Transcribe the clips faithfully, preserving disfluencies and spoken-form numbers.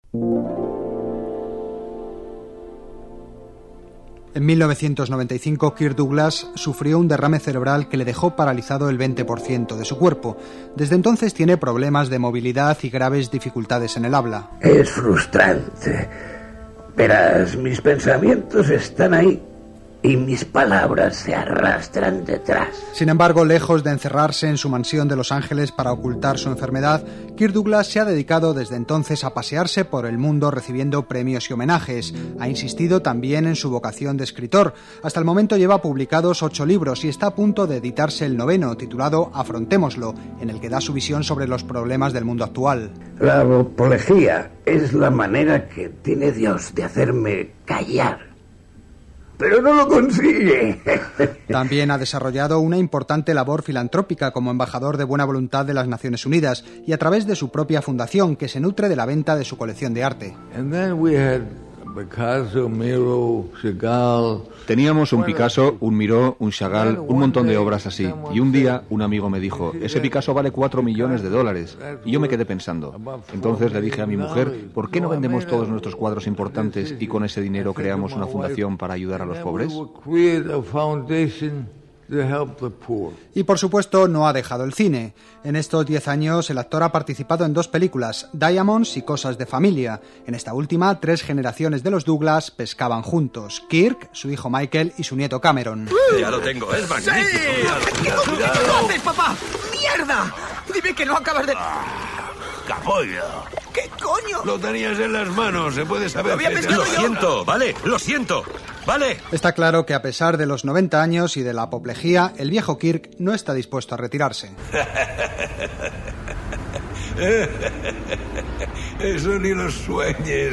En mil novecientos noventa y cinco, Kirk Douglas sufrió un derrame cerebral que le dejó paralizado el veinte por ciento de su cuerpo. Desde entonces tiene problemas de movilidad y graves dificultades en el habla. Es frustrante. Verás, mis pensamientos están ahí y mis palabras se arrastran detrás. Sin embargo, lejos de encerrarse en su mansión de Los Ángeles para ocultar su enfermedad, Kirk Douglas se ha dedicado desde entonces a pasearse por el mundo recibiendo premios y homenajes. Ha insistido también en su vocación de escritor. Hasta el momento lleva publicados ocho libros y está a punto de editarse el noveno, titulado Afrontémoslo, en el que da su visión sobre los problemas del mundo actual. La apología es la manera que tiene Dios de hacerme callar. Pero no lo consigue. También ha desarrollado una importante labor filantrópica como embajador de buena voluntad de las Naciones Unidas y a través de su propia fundación, que se nutre de la venta de su colección de arte. And then we had Picasso, Miro, Chagall. Teníamos un Picasso, un Miró, un Chagall, un montón de obras así. Y un día un amigo me dijo, ese Picasso vale cuatro millones de dólares. Y yo me quedé pensando. Entonces le dije a mi mujer, ¿por qué no vendemos todos nuestros cuadros importantes y con ese dinero creamos una fundación para ayudar a los pobres? Y por supuesto no ha dejado el cine. En estos diez años el actor ha participado en dos películas, Diamonds y Cosas de Familia. En esta última, tres generaciones de los Douglas pescaban juntos. Kirk, su hijo Michael y su nieto Cameron. Ya lo tengo, es magnífico. ¡Sí! ¿Qué, ¿Qué haces, papá? ¡Mierda! Dime que no acabas de... ¡Capollo! ¿Qué coño? Lo tenías en las manos, se puede saber. Lo había pescado Lo yo. siento, vale, lo siento, vale. Está claro que a pesar de los noventa años y de la apoplejía, el viejo Kirk no está dispuesto a retirarse. Eso ni lo sueñes.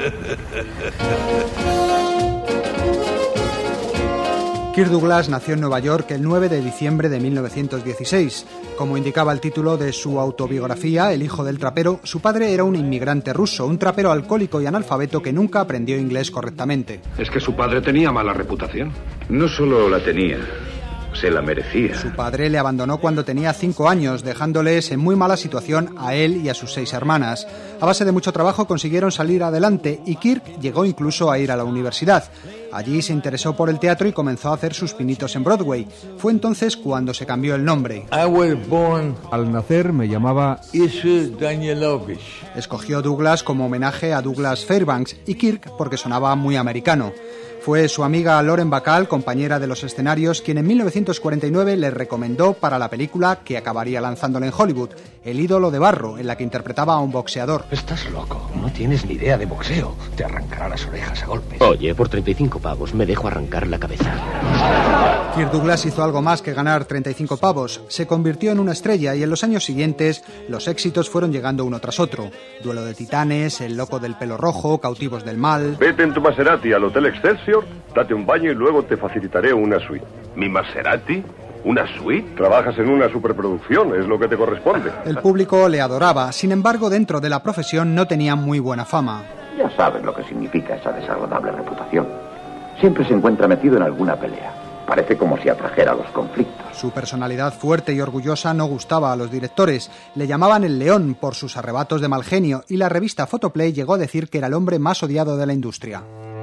Kirk Douglas nació en Nueva York el nueve de diciembre de mil novecientos dieciséis. Como indicaba el título de su autobiografía, El hijo del trapero, su padre era un inmigrante ruso, un trapero alcohólico y analfabeto que nunca aprendió inglés correctamente. Es que su padre tenía mala reputación. No solo la tenía, se la merecía. Su padre le abandonó cuando tenía cinco años, dejándoles en muy mala situación a él y a sus seis hermanas. A base de mucho trabajo consiguieron salir adelante y Kirk llegó incluso a ir a la universidad. Allí se interesó por el teatro y comenzó a hacer sus pinitos en Broadway. Fue entonces cuando se cambió el nombre. I was born Al nacer me llamaba Isher Danielovich. Escogió Douglas como homenaje a Douglas Fairbanks y Kirk porque sonaba muy americano. Fue su amiga Lauren Bacall, compañera de los escenarios, quien en mil novecientos cuarenta y nueve le recomendó para la película que acabaría lanzándole en Hollywood, El ídolo de barro, en la que interpretaba a un boxeador. Estás loco, no tienes ni idea de boxeo. Te arrancará las orejas a golpes. Oye, por treinta y cinco pavos me dejo arrancar la cabeza. Kirk Douglas hizo algo más que ganar treinta y cinco pavos. Se convirtió en una estrella y en los años siguientes los éxitos fueron llegando uno tras otro. Duelo de titanes, El loco del pelo rojo, Cautivos del mal... Vete en tu Maserati al Hotel Excelsior, date un baño y luego te facilitaré una suite. ¿Mi Maserati? ¿Una suite? Trabajas en una superproducción, es lo que te corresponde. El público le adoraba, sin embargo dentro de la profesión no tenía muy buena fama. Ya sabes lo que significa esa desagradable reputación. Siempre se encuentra metido en alguna pelea. Parece como si atrajera los conflictos. Su personalidad fuerte y orgullosa no gustaba a los directores. Le llamaban el león por sus arrebatos de mal genio y la revista Photoplay llegó a decir que era el hombre más odiado de la industria.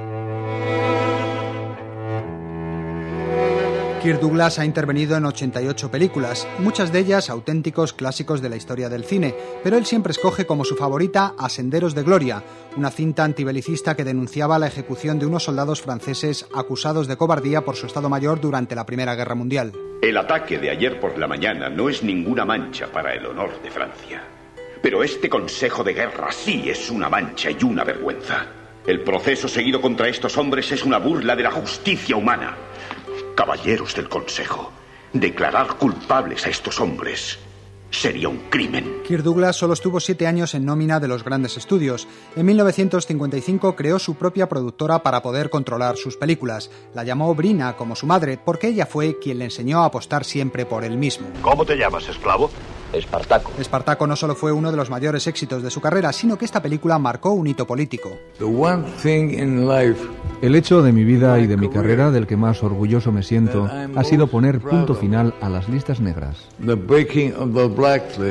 Kirk Douglas ha intervenido en ochenta y ocho películas, muchas de ellas auténticos clásicos de la historia del cine, pero él siempre escoge como su favorita A Senderos de Gloria, una cinta antibelicista que denunciaba la ejecución de unos soldados franceses acusados de cobardía por su Estado Mayor durante la Primera Guerra Mundial. El ataque de ayer por la mañana no es ninguna mancha para el honor de Francia, pero este Consejo de Guerra sí es una mancha y una vergüenza. El proceso seguido contra estos hombres es una burla de la justicia humana. Caballeros del Consejo, declarar culpables a estos hombres sería un crimen. Kirk Douglas solo estuvo siete años en nómina de los grandes estudios. En mil novecientos cincuenta y cinco creó su propia productora para poder controlar sus películas. La llamó Brina, como su madre, porque ella fue quien le enseñó a apostar siempre por él mismo. ¿Cómo te llamas, esclavo? Espartaco. Espartaco no solo fue uno de los mayores éxitos de su carrera, sino que esta película marcó un hito político. The one thing in life El hecho de mi vida y de mi carrera del que más orgulloso me siento ha sido poner punto final a las listas negras. The breaking of the blacklist.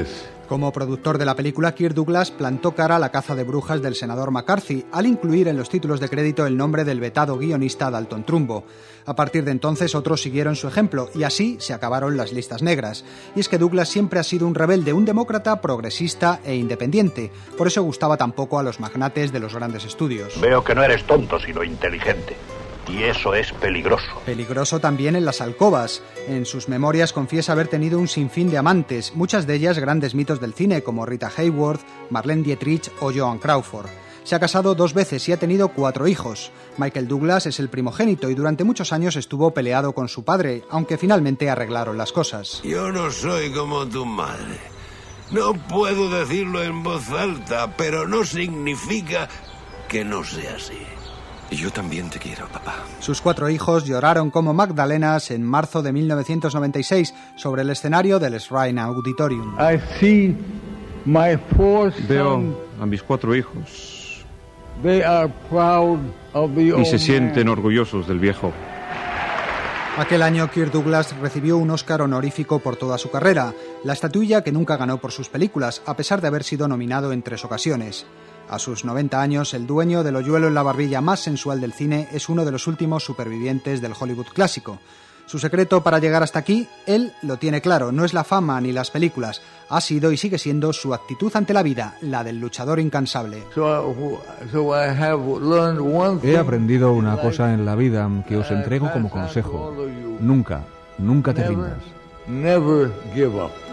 Como productor de la película, Kirk Douglas plantó cara a la caza de brujas del senador McCarthy al incluir en los títulos de crédito el nombre del vetado guionista Dalton Trumbo. A partir de entonces otros siguieron su ejemplo y así se acabaron las listas negras. Y es que Douglas siempre ha sido un rebelde, un demócrata progresista e independiente. Por eso gustaba tampoco a los magnates de los grandes estudios. Veo que no eres tonto, sino inteligente. Y eso es peligroso. Peligroso también en las alcobas. En sus memorias confiesa haber tenido un sinfín de amantes, muchas de ellas grandes mitos del cine como Rita Hayworth, Marlene Dietrich o Joan Crawford. Se ha casado dos veces y ha tenido cuatro hijos. Michael Douglas es el primogénito y durante muchos años estuvo peleado con su padre, aunque finalmente arreglaron las cosas. Yo no soy como tu madre. No puedo decirlo en voz alta, pero no significa que no sea así. Y yo también te quiero, papá. Sus cuatro hijos lloraron como magdalenas en marzo de mil novecientos noventa y seis sobre el escenario del Shrine Auditorium. I see my four sons. Veo a mis cuatro hijos. They are proud of the y se old sienten man. orgullosos del viejo. Aquel año Kirk Douglas recibió un Oscar honorífico por toda su carrera, la estatuilla que nunca ganó por sus películas, a pesar de haber sido nominado en tres ocasiones. A sus noventa años, el dueño del hoyuelo en la barbilla más sensual del cine es uno de los últimos supervivientes del Hollywood clásico. Su secreto para llegar hasta aquí, él lo tiene claro, no es la fama ni las películas, ha sido y sigue siendo su actitud ante la vida, la del luchador incansable. He aprendido una cosa en la vida que os entrego como consejo. Nunca, nunca te rindas. Never give up.